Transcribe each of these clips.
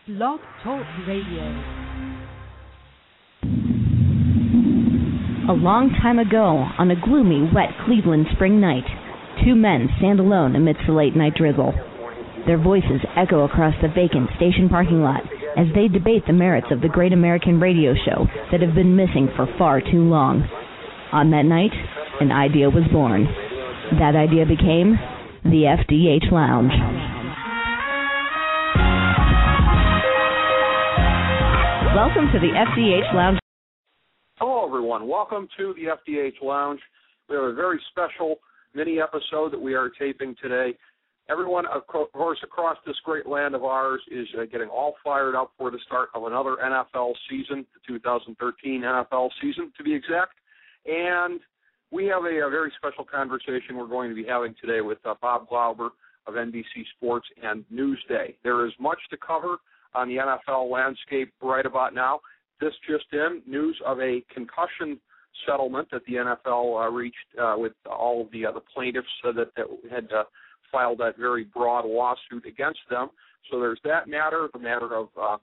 Blog Talk Radio. A long time ago, on a gloomy, wet Cleveland spring night, two men stand alone amidst the late-night drizzle. Their voices echo across the vacant station parking lot as they debate the merits of the great American radio show that have been missing for far too long. On that night, an idea was born. That idea became the FDH Lounge. Welcome to the FDH Lounge. Hello, everyone. Welcome to the FDH Lounge. We have a very special mini episode that we are taping today. Everyone, of course, across this great land of ours is getting all fired up for the start of another NFL season, the 2013 NFL season, to be exact. And we have a very special conversation we're going to be having today with Bob Glauber of NBC Sports and Newsday. There is much to cover on the NFL landscape right about now. This just in, news of a concussion settlement that the NFL reached with all of the plaintiffs that had filed that very broad lawsuit against them. So there's that matter, the matter of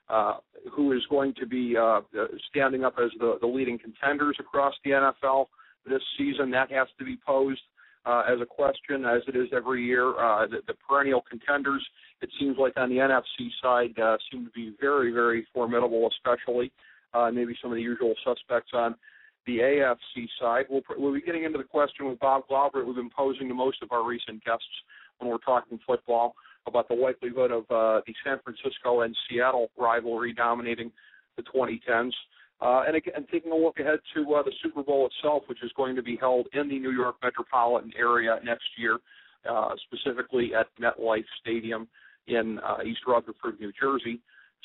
who is going to be standing up as the leading contenders across the NFL this season. That has to be posed as a question, as it is every year. The perennial contenders, it seems like on the NFC side, seem to be very, very formidable, especially maybe some of the usual suspects on the AFC side. We'll be getting into the question with Bob Glauber. We've been posing to most of our recent guests when we're talking football about the likelihood of the San Francisco and Seattle rivalry dominating the 2010s. And again, taking a look ahead to the Super Bowl itself, which is going to be held in the New York metropolitan area next year, specifically at MetLife Stadium in East Rutherford, New Jersey.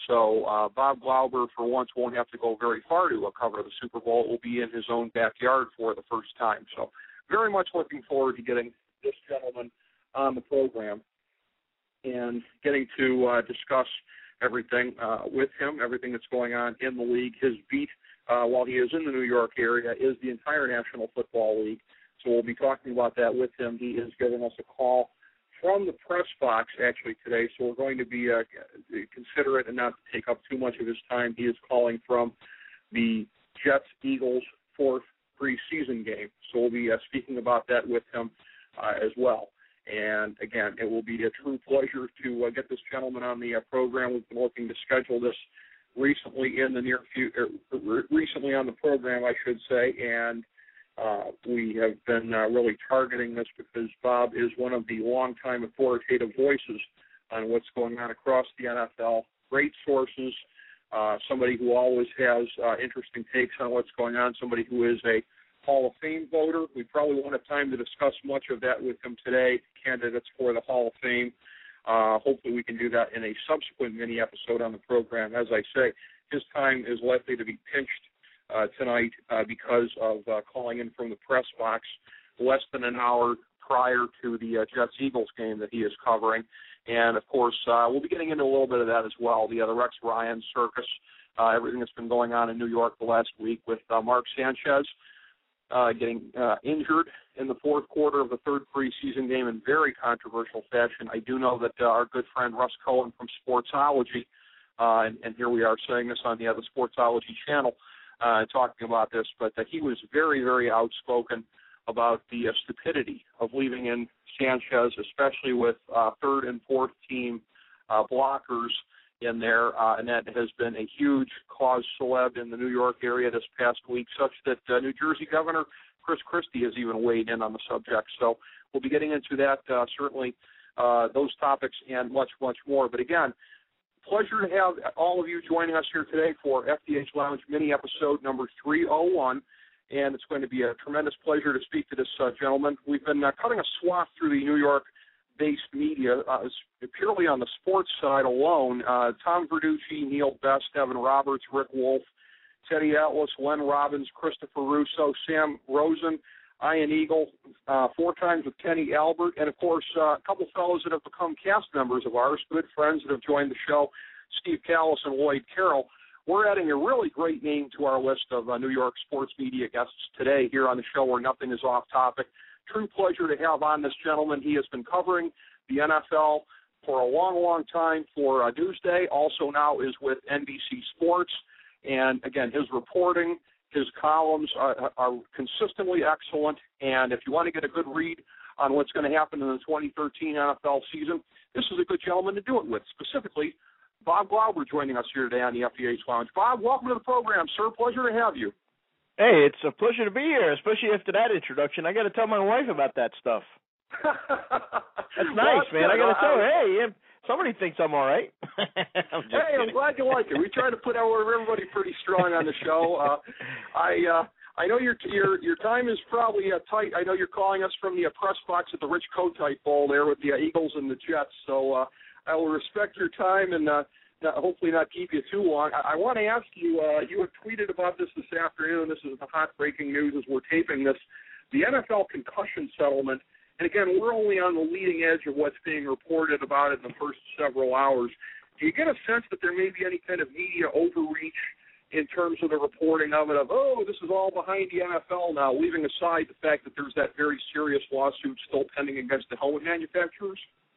So Bob Glauber, for once, won't have to go very far to cover the Super Bowl. It will be in his own backyard for the first time. So very much looking forward to getting this gentleman on the program and getting to discuss everything with him, everything that's going on in the league. His beat, while he is in the New York area, is the entire National Football League. So we'll be talking about that with him. He is giving us a call from the press box, actually, today. So we're going to be considerate and not take up too much of his time. He is calling from the Jets-Eagles fourth preseason game. So we'll be speaking about that with him as well. And, again, it will be a true pleasure to get this gentleman on the program. We've been looking to schedule this recently in the near future, recently on the program, I should say, and we have been really targeting this because Bob is one of the longtime authoritative voices on what's going on across the NFL. Great sources, somebody who always has interesting takes on what's going on, somebody who is a Hall of Fame voter. We probably won't have time to discuss much of that with him today, candidates for the Hall of Fame. Hopefully we can do that in a subsequent mini-episode on the program. As I say, his time is likely to be pinched tonight because of calling in from the press box less than an hour prior to the Jets-Eagles game that he is covering. And, of course, we'll be getting into a little bit of that as well, the Rex Ryan circus, everything that's been going on in New York the last week with Mark Sanchez getting injured in the fourth quarter of the third preseason game in very controversial fashion. I do know that our good friend Russ Cohen from Sportsology, and here we are saying this on the Sportsology channel, talking about this, but he was very, very outspoken about the stupidity of leaving in Sanchez, especially with third and fourth team blockers in there, and that has been a huge cause célèbre in the New York area this past week, such that New Jersey Governor Chris Christie has even weighed in on the subject. So we'll be getting into that, certainly, those topics and much, much more. But again, pleasure to have all of you joining us here today for FDH Lounge mini-episode number 301, and it's going to be a tremendous pleasure to speak to this gentleman. We've been cutting a swath through the New York-based media, purely on the sports side alone. Tom Verducci, Neil Best, Evan Roberts, Rick Wolf, Teddy Atlas, Len Robbins, Christopher Russo, Sam Rosen, Ian Eagle, 4 times with Kenny Albert, and, of course, a couple fellows that have become cast members of ours, good friends that have joined the show, Steve Callis and Lloyd Carroll. We're adding a really great name to our list of New York sports media guests today here on the show where nothing is off topic. True pleasure to have on this gentleman. He has been covering the NFL for a long, long time for Newsday, also now is with NBC Sports. And, again, his reporting, his columns are consistently excellent. And if you want to get a good read on what's going to happen in the 2013 NFL season, this is a good gentleman to do it with, specifically Bob Glauber joining us here today on the FDH Lounge. Bob, welcome to the program, sir. Pleasure to have you. Hey, it's a pleasure to be here, especially after that introduction. I got to tell my wife about that stuff. That's nice, man. I got to tell her, hey, somebody thinks I'm all right. I'm glad you like it. We try to put everybody pretty strong on the show. I know your time is probably tight. I know you're calling us from the press box at the Rich Kotite Bowl there with the Eagles and the Jets. So I will respect your time and hopefully not keep you too long. I want to ask you, you have tweeted about this afternoon. This is the hot breaking news as we're taping this. The NFL concussion settlement. And, again, we're only on the leading edge of what's being reported about it in the first several hours. Do you get a sense that there may be any kind of media overreach in terms of the reporting of it, this is all behind the NFL now, leaving aside the fact that there's that very serious lawsuit still pending against the helmet manufacturers?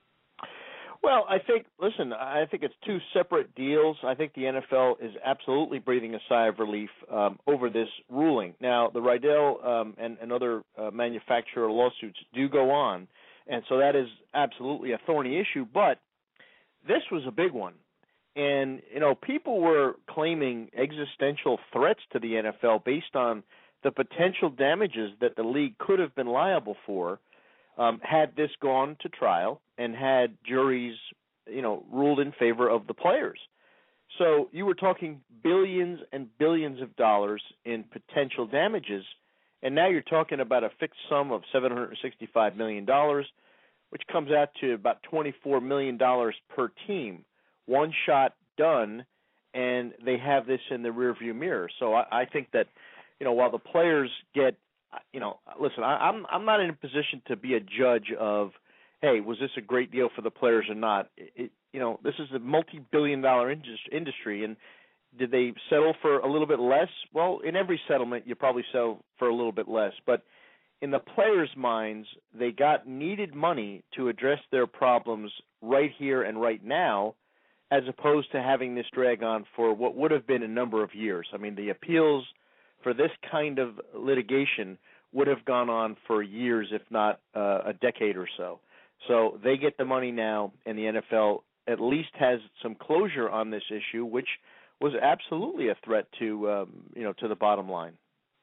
Well, I think it's two separate deals. I think the NFL is absolutely breathing a sigh of relief over this ruling. Now, the Rydell and other manufacturer lawsuits do go on, and so that is absolutely a thorny issue, but this was a big one. And, people were claiming existential threats to the NFL based on the potential damages that the league could have been liable for had this gone to trial and had juries, ruled in favor of the players. So you were talking billions and billions of dollars in potential damages, and now you're talking about a fixed sum of $765 million, which comes out to about $24 million per team. One shot done, and they have this in the rearview mirror. So I think that, while the players get, listen, I'm not in a position to be a judge of, hey, was this a great deal for the players or not? This is a multi-billion-dollar industry, and did they settle for a little bit less? Well, in every settlement, you probably settle for a little bit less. But in the players' minds, they got needed money to address their problems right here and right now, as opposed to having this drag on for what would have been a number of years. I mean, the appeals for this kind of litigation would have gone on for years, if not a decade or so. So they get the money now, and the NFL at least has some closure on this issue, which was absolutely a threat to the bottom line.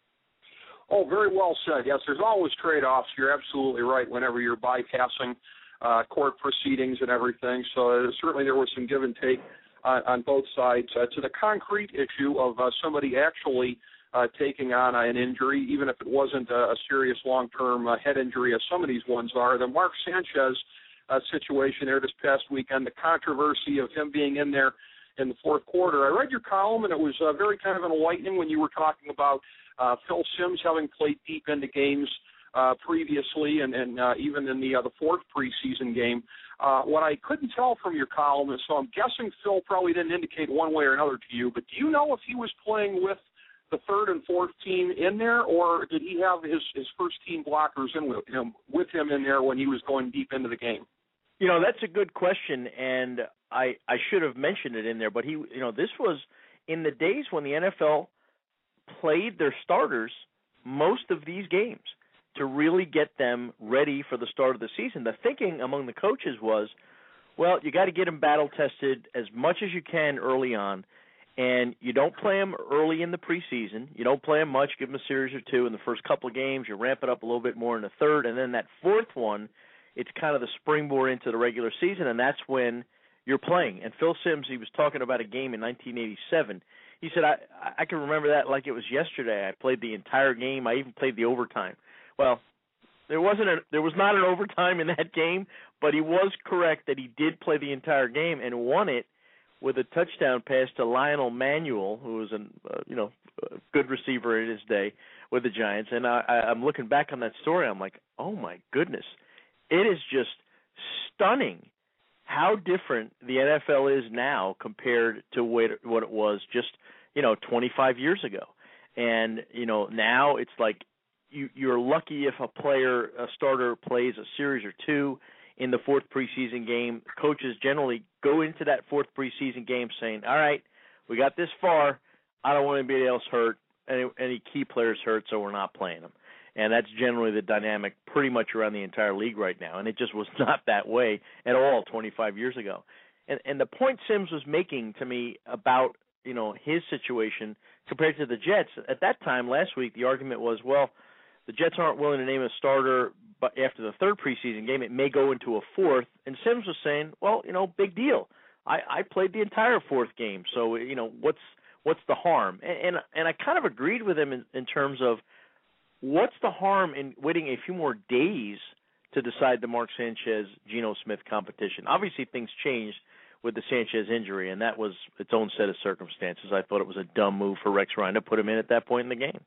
Oh, very well said. Yes, there's always trade-offs. You're absolutely right whenever you're bypassing court proceedings and everything. So certainly there was some give and take on both sides. To the concrete issue of somebody actually taking on an injury, even if it wasn't a serious long-term head injury, as some of these ones are, the Mark Sanchez situation there this past weekend, the controversy of him being in there in the fourth quarter. I read your column, and it was very kind of enlightening when you were talking about Phil Simms having played deep into games previously and even in the fourth preseason game. What I couldn't tell from your column is, so I'm guessing Phil probably didn't indicate one way or another to you, but do you know if he was playing with the third and fourth team in there, or did he have his first team blockers in with him in there when he was going deep into the game? That's a good question, and I should have mentioned it in there, but this was in the days when the NFL played their starters most of these games to really get them ready for the start of the season. The thinking among the coaches was, well, you got to get them battle-tested as much as you can early on, and you don't play them early in the preseason. You don't play them much, give them a series or two in the first couple of games. You ramp it up a little bit more in the third, and then that fourth one, it's kind of the springboard into the regular season, and that's when you're playing. And Phil Simms, he was talking about a game in 1987. He said, I can remember that like it was yesterday. I played the entire game. I even played the overtime. Well, there was not an overtime in that game, but he was correct that he did play the entire game and won it with a touchdown pass to Lionel Manuel, who was a good receiver in his day with the Giants. And I'm looking back on that story. I'm like, oh, my goodness. It is just stunning how different the NFL is now compared to what it was just, 25 years ago. And, now it's like you're lucky if a starter plays a series or two in the fourth preseason game. Coaches generally go into that fourth preseason game saying, all right, we got this far. I don't want anybody else hurt, any key players hurt, so we're not playing them. And that's generally the dynamic pretty much around the entire league right now, and it just was not that way at all 25 years ago. And the point Sims was making to me about, his situation compared to the Jets, at that time last week, the argument was, well, the Jets aren't willing to name a starter, but after the third preseason game, it may go into a fourth. And Sims was saying, well, big deal. I played the entire fourth game, so what's the harm? And I kind of agreed with him in terms of what's the harm in waiting a few more days to decide the Mark Sanchez-Geno Smith competition. Obviously, things changed with the Sanchez injury, and that was its own set of circumstances. I thought it was a dumb move for Rex Ryan to put him in at that point in the game.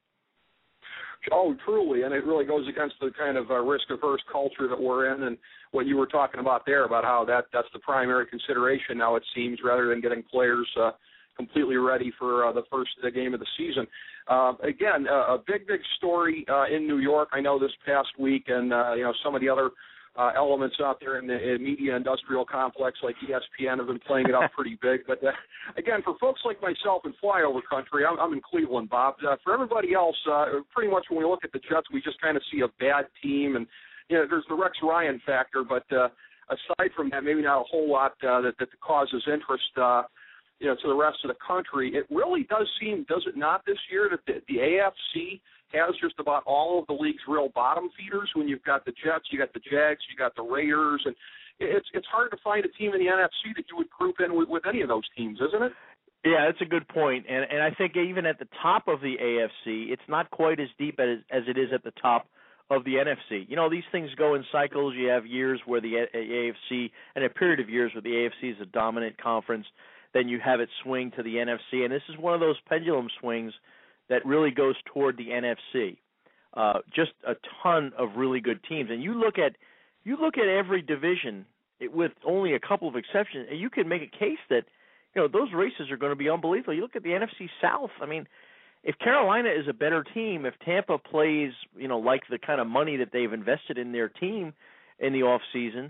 Oh, truly, and it really goes against the kind of risk-averse culture that we're in, and what you were talking about there, about how that's the primary consideration now, it seems, rather than getting players completely ready for the first game of the season. Again, a big story in New York, I know, this past week, and some of the other elements out there in the media industrial complex like ESPN have been playing it up pretty big. But again, for folks like myself in flyover country, I'm in Cleveland, Bob. For everybody else, pretty much when we look at the Jets, we just kind of see a bad team, and there's the Rex Ryan factor. But aside from that, maybe not a whole lot that causes interest. To the rest of the country, it really does seem, does it not, this year that the AFC has just about all of the league's real bottom feeders. When you've got the Jets, you got the Jags, you got the Raiders, and it's hard to find a team in the NFC that you would group in with any of those teams, isn't it? Yeah, that's a good point. And I think even at the top of the AFC, it's not quite as deep as it is at the top of the NFC. These things go in cycles. You have years where the AFC, and a period of years where the AFC is a dominant conference. Then you have it swing to the NFC, and this is one of those pendulum swings that really goes toward the NFC. Just a ton of really good teams, and you look at every division with only a couple of exceptions, and you can make a case that those races are going to be unbelievable. You look at the NFC South. I mean, if Carolina is a better team, if Tampa plays like the kind of money that they've invested in their team in the off season,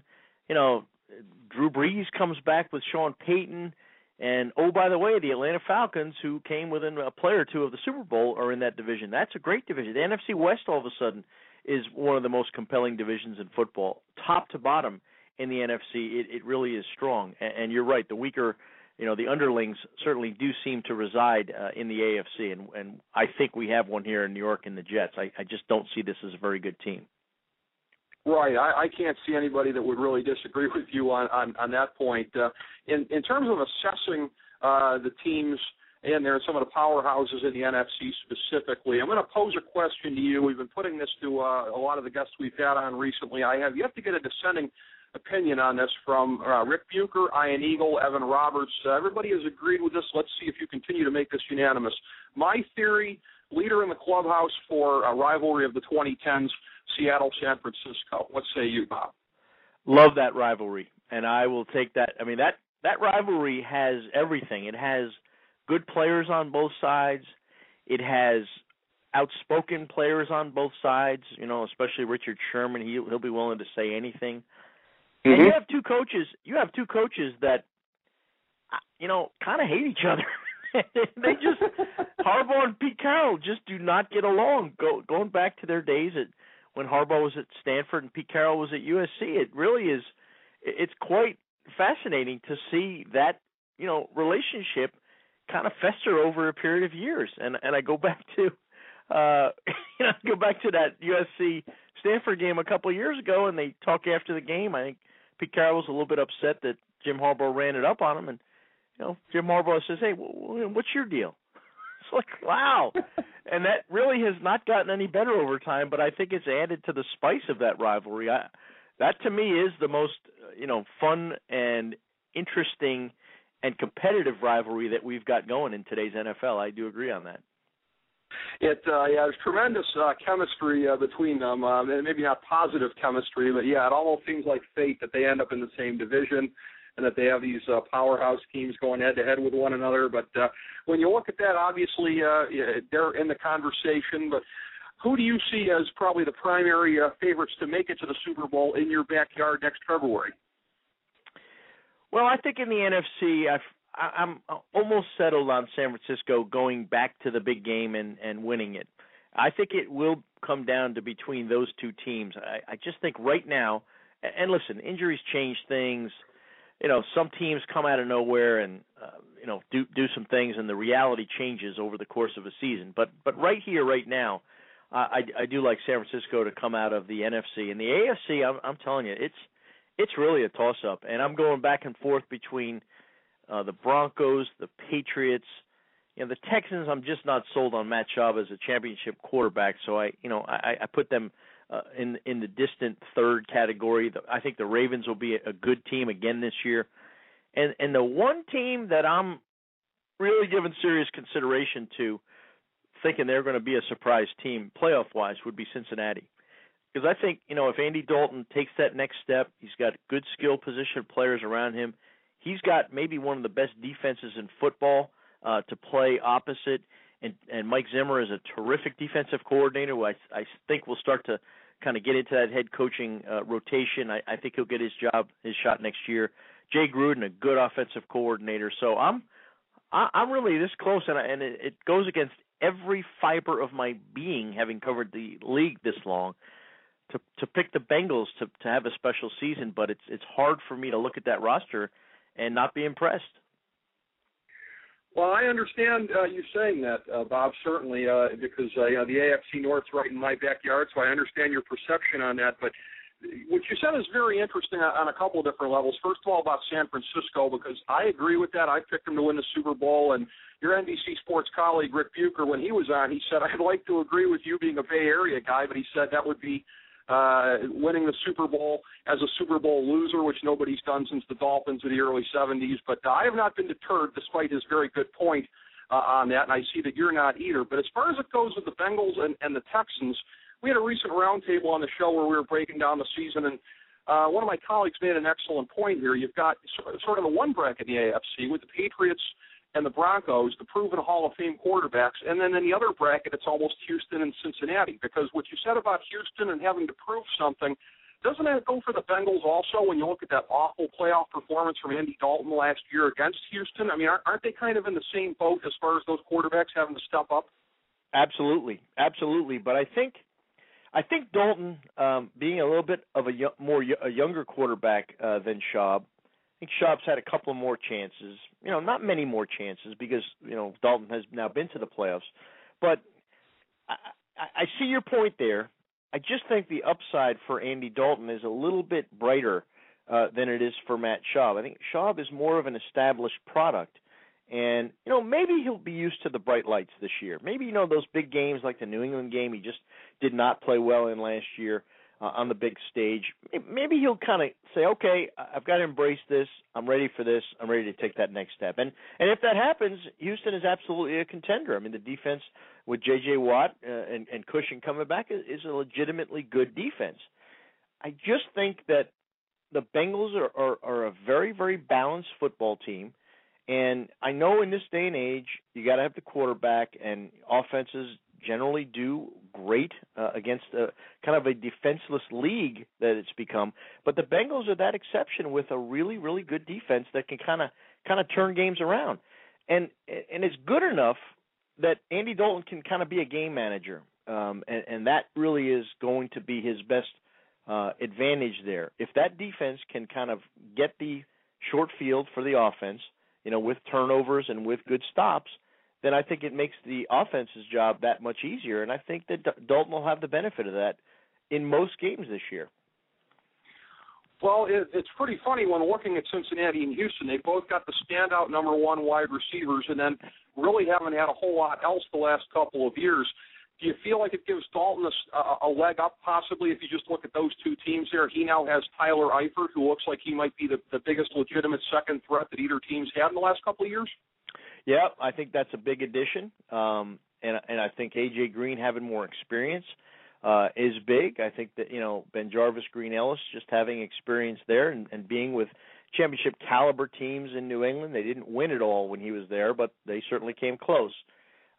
Drew Brees comes back with Sean Payton. And, oh, by the way, the Atlanta Falcons, who came within a play or two of the Super Bowl, are in that division. That's a great division. The NFC West, all of a sudden, is one of the most compelling divisions in football. Top to bottom in the NFC, it really is strong. And you're right, the weaker, the underlings certainly do seem to reside in the AFC. And I think we have one here in New York in the Jets. I just don't see this as a very good team. Right. I can't see anybody that would really disagree with you on that point. In terms of assessing the teams in there, some of the powerhouses in the NFC specifically, I'm going to pose a question to you. We've been putting this to a lot of the guests we've had on recently. I have yet to get a dissenting opinion on this from Rick Bucher, Ian Eagle, Evan Roberts. Everybody has agreed with this. Let's see if you continue to make this unanimous. My theory, leader in the clubhouse for a rivalry of the 2010s, Seattle, San Francisco. What say you, Bob? Love that rivalry, and I will take that. I mean, that rivalry has everything. It has good players on both sides. It has outspoken players on both sides, especially Richard Sherman. He'll be willing to say anything. Mm-hmm. And you have two coaches that, kind of hate each other. They just, Harbaugh and Pete Carroll just do not get along. Going back to their days when Harbaugh was at Stanford and Pete Carroll was at USC, it really is, it's quite fascinating to see that, relationship kind of fester over a period of years. And I go back to, that USC Stanford game a couple of years ago, and they talk after the game. I think Pete Carroll was a little bit upset that Jim Harbaugh ran it up on him, and Jim Harbaugh says, "Hey, what's your deal?" It's like, wow. And that really has not gotten any better over time, but I think it's added to the spice of that rivalry. That, to me, is the most, fun and interesting and competitive rivalry that we've got going in today's NFL. I do agree on that. There's tremendous chemistry between them. Maybe not positive chemistry, but, it almost seems like fate that they end up in the same division and that they have these powerhouse teams going head-to-head with one another. But when you look at that, obviously they're in the conversation. But who do you see as probably the primary favorites to make it to the Super Bowl in your backyard next February? Well, I think in the NFC, I'm almost settled on San Francisco going back to the big game and winning it. I think it will come down to between those two teams. I just think right now, and listen, injuries change things. You know, some teams come out of nowhere and do some things, and the reality changes over the course of a season. But right here, right now, I do like San Francisco to come out of the NFC. And the AFC, I'm telling you, it's really a toss-up. And I'm going back and forth between the Broncos, the Patriots. You know, the Texans, I'm just not sold on Matt Schaub as a championship quarterback, so I put them in the distant third category. I think the Ravens will be a good team again this year. And the one team that I'm really giving serious consideration to, thinking they're going to be a surprise team playoff-wise, would be Cincinnati. Because I think, if Andy Dalton takes that next step, he's got good skill position players around him. He's got maybe one of the best defenses in football to play opposite. And Mike Zimmer is a terrific defensive coordinator who I think will start to kind of get into that head coaching rotation. I think he'll get his shot next year. Jay Gruden, a good offensive coordinator. So I'm really this close, and it goes against every fiber of my being, having covered the league this long, to pick the Bengals to have a special season. But it's hard for me to look at that roster and not be impressed. Well, I understand you saying that, Bob, certainly, because the AFC North's right in my backyard, so I understand your perception on that. But what you said is very interesting on a couple of different levels. First of all, about San Francisco, because I agree with that. I picked them to win the Super Bowl, and your NBC Sports colleague, Rick Bucher, when he was on, he said, I'd like to agree with you being a Bay Area guy, but he said that would be winning the Super Bowl as a Super Bowl loser, which nobody's done since the Dolphins in the early 70s. But I have not been deterred, despite his very good point on that, and I see that you're not either. But as far as it goes with the Bengals and the Texans, we had a recent roundtable on the show where we were breaking down the season, and one of my colleagues made an excellent point here. You've got sort of the one bracket in the AFC with the Patriots and the Broncos, the proven Hall of Fame quarterbacks, and then in the other bracket, it's almost Houston and Cincinnati, because what you said about Houston and having to prove something, doesn't that go for the Bengals also when you look at that awful playoff performance from Andy Dalton last year against Houston? I mean, aren't they kind of in the same boat as far as those quarterbacks having to step up? Absolutely. But I think Dalton, being a little bit of a younger quarterback than Schaub, I think Schaub's had a couple more chances. Not many more chances because, Dalton has now been to the playoffs. But I see your point there. I just think the upside for Andy Dalton is a little bit brighter than it is for Matt Schaub. I think Schaub is more of an established product. And, maybe he'll be used to the bright lights this year. Maybe, those big games like the New England game he just did not play well in last year on the big stage. Maybe he'll kind of say, okay, I've got to embrace this. I'm ready for this. I'm ready to take that next step. And if that happens, Houston is absolutely a contender. I mean, the defense with J.J. Watt and Cushing coming back is a legitimately good defense. I just think that the Bengals are a very, very balanced football team. And I know in this day and age, you got to have the quarterback, and offenses generally do great against kind of a defenseless league that it's become. But the Bengals are that exception with a really, really good defense that can kind of turn games around. And it's good enough that Andy Dalton can kind of be a game manager, and that really is going to be his best advantage there. If that defense can kind of get the short field for the offense, with turnovers and with good stops, then I think it makes the offense's job that much easier. And I think that Dalton will have the benefit of that in most games this year. Well, it's pretty funny when looking at Cincinnati and Houston. They both got the standout number one wide receivers and then really haven't had a whole lot else the last couple of years. Do you feel like it gives Dalton a leg up possibly if you just look at those two teams there? He now has Tyler Eifert, who looks like he might be the biggest legitimate second threat that either team's had in the last couple of years. Yeah, I think that's a big addition, and I think A.J. Green having more experience is big. I think that, Ben Jarvis, Green Ellis, just having experience there and being with championship caliber teams in New England. They didn't win it all when he was there, but they certainly came close.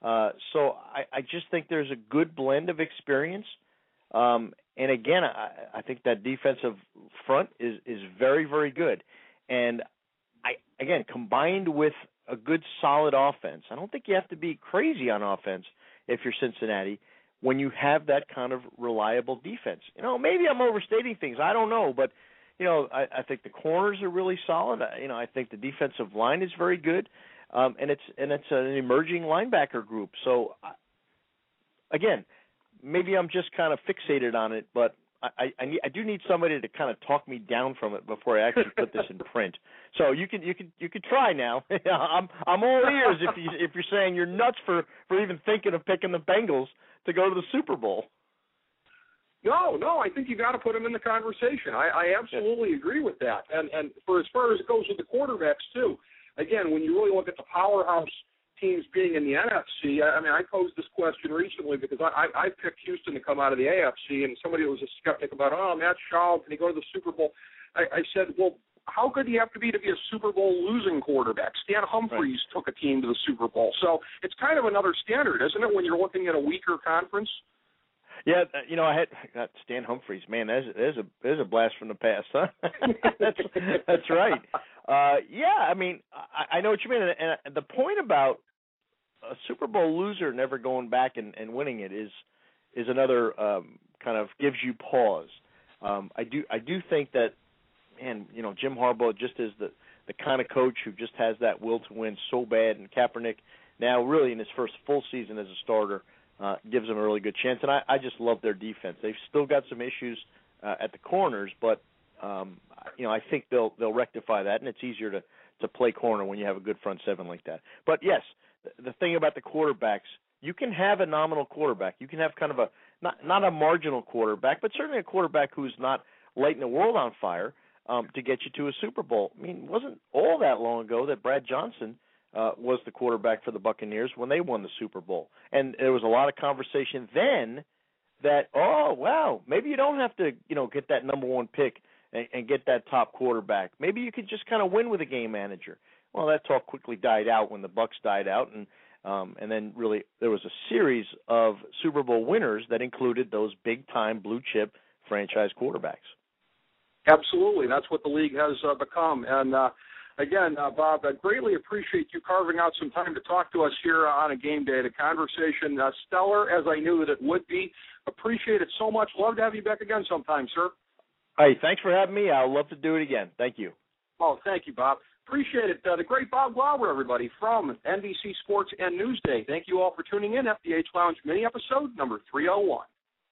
So I just think there's a good blend of experience. And again, I think that defensive front is very, very good. And again, combined with a good solid offense, I don't think you have to be crazy on offense if you're Cincinnati when you have that kind of reliable defense. Maybe I'm overstating things. I don't know, but I think the corners are really solid. I think the defensive line is very good, and it's an emerging linebacker group. So again, maybe I'm just kind of fixated on it, but I do need somebody to kind of talk me down from it before I actually put this in print. So you can try now. I'm all ears if you're saying you're nuts for even thinking of picking the Bengals to go to the Super Bowl. No, I think you got to put them in the conversation. I absolutely agree with that. And for as far as it goes with the quarterbacks too, again, when you really look at the powerhouse teams being in the NFC, I posed this question recently because I picked Houston to come out of the AFC, and somebody was a skeptic about, Matt Schaub, can he go to the Super Bowl? I said, well, how good do you have to be a Super Bowl losing quarterback? Stan Humphries took a team to the Super Bowl. So it's kind of another standard, isn't it, when you're looking at a weaker conference? Yeah, I got Stan Humphries. Man, there's a blast from the past, huh? That's right. I know what you mean. And the point about a Super Bowl loser never going back and winning it is another kind of gives you pause. I do think that, man, Jim Harbaugh just is the kind of coach who just has that will to win so bad, and Kaepernick now really in his first full season as a starter gives them a really good chance. And I just love their defense. They've still got some issues at the corners, but I think they'll rectify that, and it's easier to play corner when you have a good front seven like that. But yes, the thing about the quarterbacks, you can have a nominal quarterback. You can have kind of a not a marginal quarterback, but certainly a quarterback who's not lighting the world on fire to get you to a Super Bowl. I mean, it wasn't all that long ago that Brad Johnson was the quarterback for the Buccaneers when they won the Super Bowl. And there was a lot of conversation then that, maybe you don't have to, get that number one pick and get that top quarterback. Maybe you could just kind of win with a game manager. Well, that talk quickly died out when the Bucs died out, and then really there was a series of Super Bowl winners that included those big-time blue-chip franchise quarterbacks. Absolutely. That's what the league has become. And, again, Bob, I greatly appreciate you carving out some time to talk to us here on a game day. The conversation, stellar, as I knew that it would be. Appreciate it so much. Love to have you back again sometime, sir. Hey, thanks for having me. I'll love to do it again. Thank you. Oh, thank you, Bob. Appreciate it. The great Bob Glauber, everybody, from NBC Sports and Newsday. Thank you all for tuning in. FDH Lounge mini episode number 301.